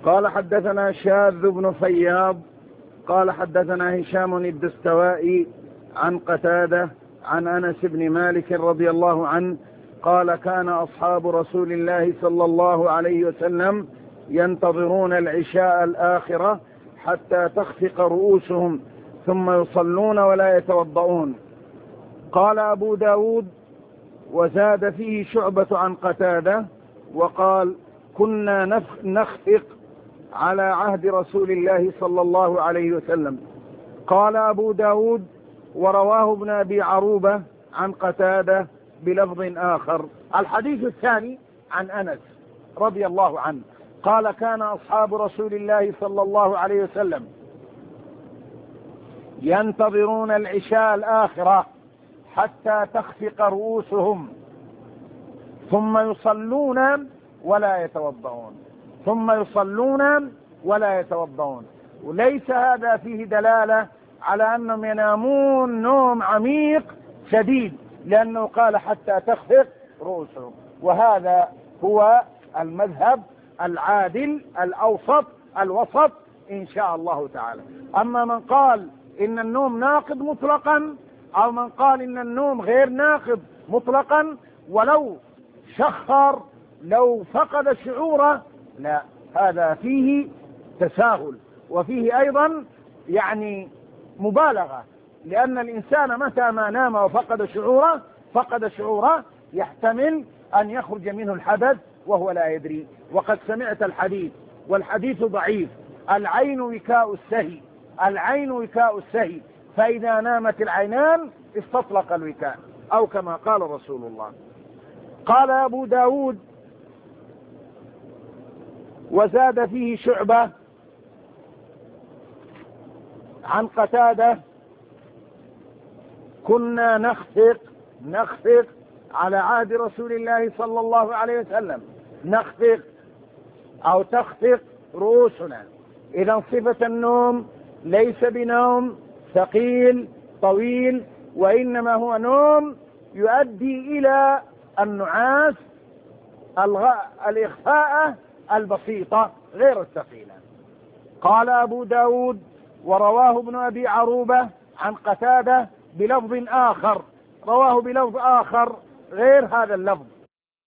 قال حدثنا شاذ بن فياض قال حدثنا هشام الدستوائي عن قتادة عن أنس بن مالك رضي الله عنه قال كان أصحاب رسول الله صلى الله عليه وسلم ينتظرون العشاء الآخرة حتى تخفق رؤوسهم ثم يصلون ولا يتوضؤون. قال أبو داود وزاد فيه شعبة عن قتادة وقال كنا نخفق على عهد رسول الله صلى الله عليه وسلم. قال أبو داود ورواه ابن أبي عروبة عن قتادة بلفظ آخر. الحديث الثاني عن أنس رضي الله عنه قال كان أصحاب رسول الله صلى الله عليه وسلم ينتظرون العشاء الآخرة حتى تخفق رؤوسهم ثم يصلون ولا يتوضؤون وليس هذا فيه دلالة على أنهم ينامون نوم عميق شديد، لأنه قال حتى تخفق رؤوسهم، وهذا هو المذهب العادل الوسط إن شاء الله تعالى. أما من قال إن النوم ناقض مطلقا أو من قال إن النوم غير ناقض مطلقا ولو شخر لو فقد شعوره، لا، هذا فيه تساهل وفيه أيضا مبالغة، لأن الإنسان متى ما نام وفقد شعوره يحتمل أن يخرج منه الحدث وهو لا يدري. وقد سمعت الحديث والحديث ضعيف: العين وكاء السهي فإذا نامت العينان استطلق الوكاء، أو كما قال رسول الله. قال أبو داود وزاد فيه شعبة عن قتادة كنا نخفق على عهد رسول الله صلى الله عليه وسلم، نخفق أو تخفق رؤوسنا. إذا صفة النوم ليس بنوم ثقيل طويل، وإنما هو نوم يؤدي إلى النعاس الإخفاء البسيطة غير الثقيلة. قال أبو داود ورواه ابن أبي عروبة عن قتادة بلفظ آخر، رواه بلفظ آخر غير هذا اللفظ،